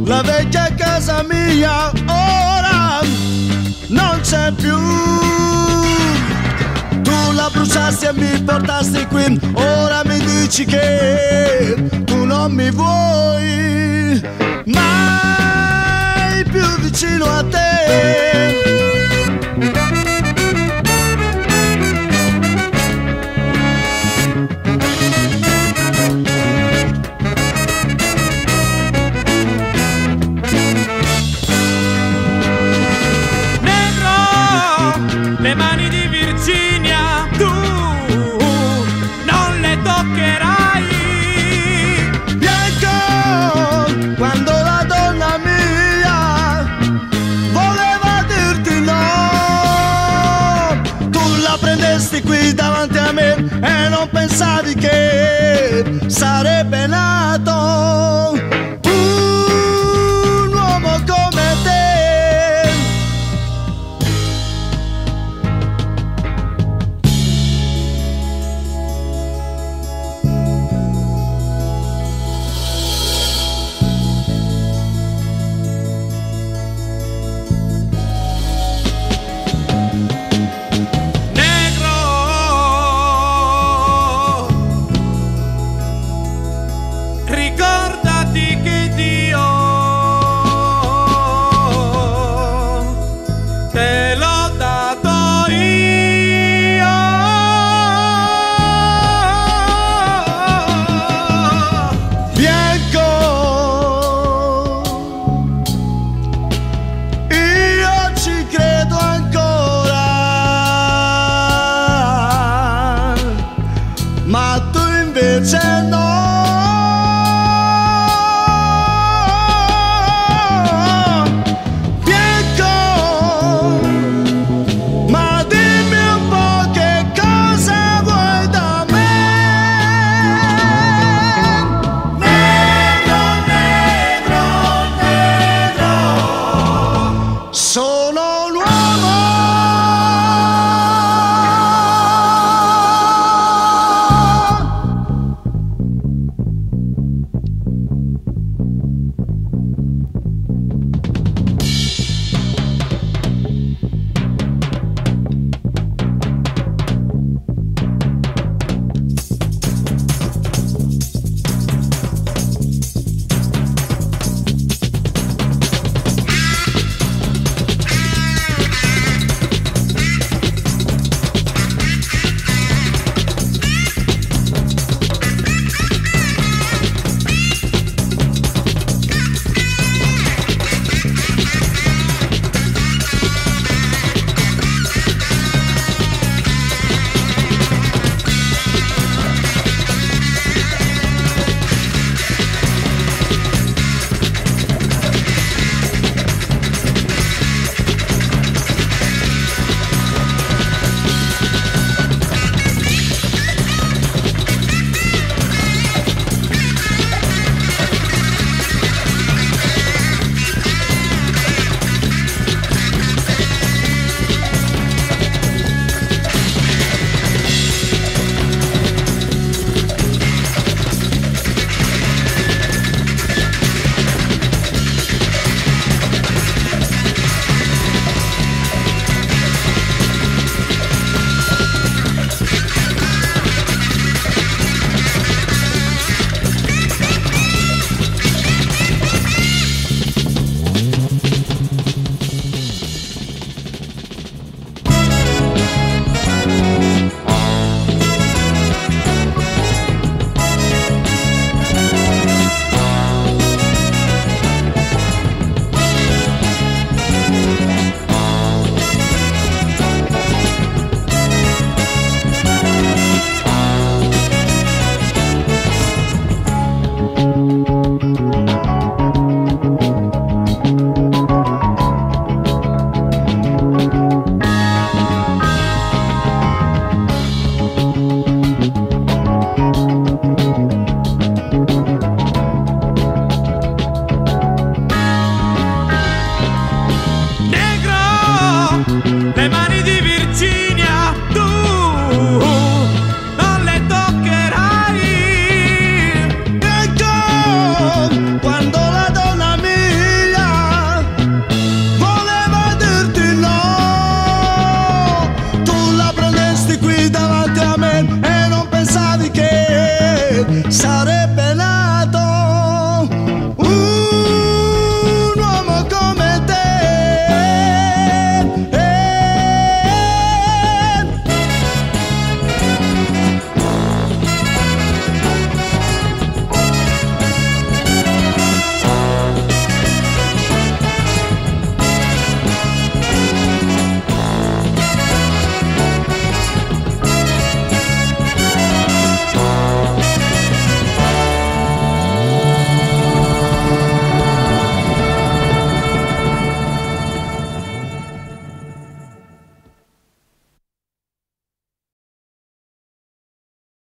La vecchia casa mia ora non c'è più. Tu la bruciasti e mi portasti qui, ora mi dici che tu non mi vuoi mai più vicino a te. Le mani di Virginia tu non le toccherai. Bianco, quando la donna mia voleva dirti no, tu la prendesti qui davanti a me e non pensavi che sarebbe nato un uomo come te. Ricordati che Dio te l'ho dato io. Bianco, io ci credo ancora, ma tu invece no.